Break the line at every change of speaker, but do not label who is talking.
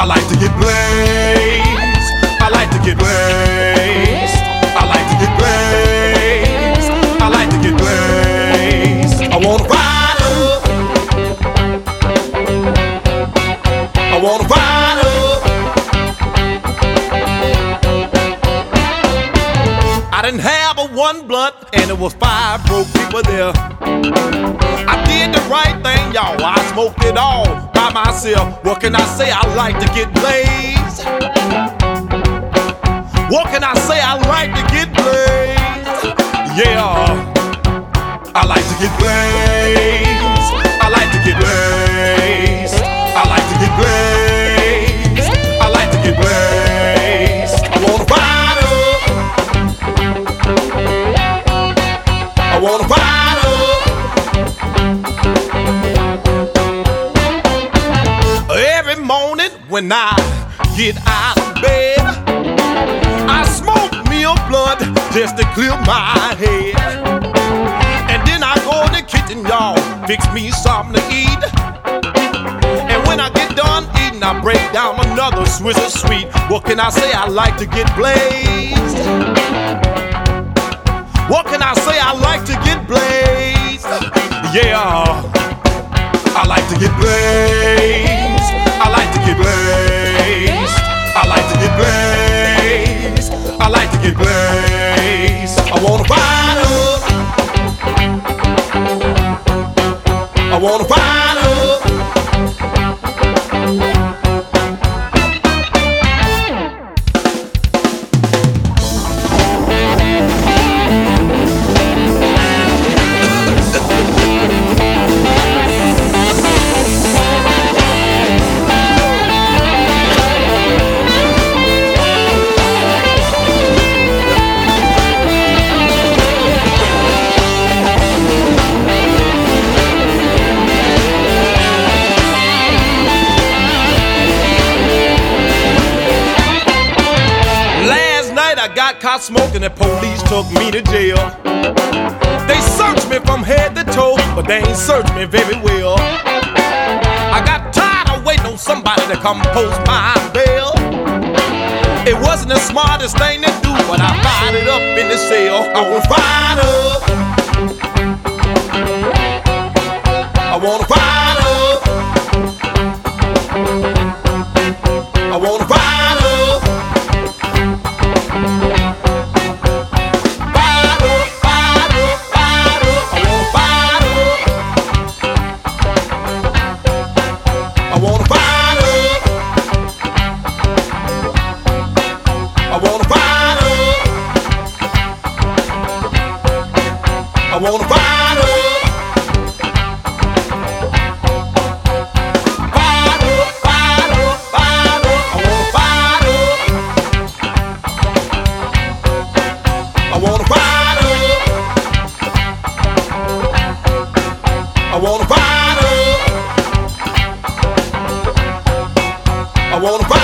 like to get blazed. I like to get blazed. I like to get blazed. I like to get blazed. I wanna ride up. I wanna ride up. I didn't have a one blunt and it was 5 broke people there. I did the right thing, y'all. I smoked it all by myself. What can I say? I like to get blazed. What can I say? I like to get blazed. Yeah, I like to get blazed. I like to get blazed. I like to get blazed. I like to get blazed. I wanna ride up. I wanna ride up. Every morning when I get out of bed, I smoke me a blunt just to clear my head. And then I go in the kitchen, y'all, fix me something to eat. And when I get done eating, I break down another Swisher Sweet. What can I say? I like to get blazed. What can I say? I like to get blazed. Yeah, I like to get blazed. I like to get blazed. I like to get blazed. I like to get blazed. I wanna ride up. I wanna ride up. I got caught smoking and police took me to jail. They searched me from head to toe, but they ain't searched me very well. I got tired of waiting on somebody to come post my bail. It wasn't the smartest thing to do, but I fired it up in the cell. I wanna ride up. I wanna ride up. I wanna ride up. I wanna ride up. I wanna ride up. I wanna ride up. Ride up, ride up, ride up. I wanna ride up. I wanna ride up. I wanna ride up. I wanna ride.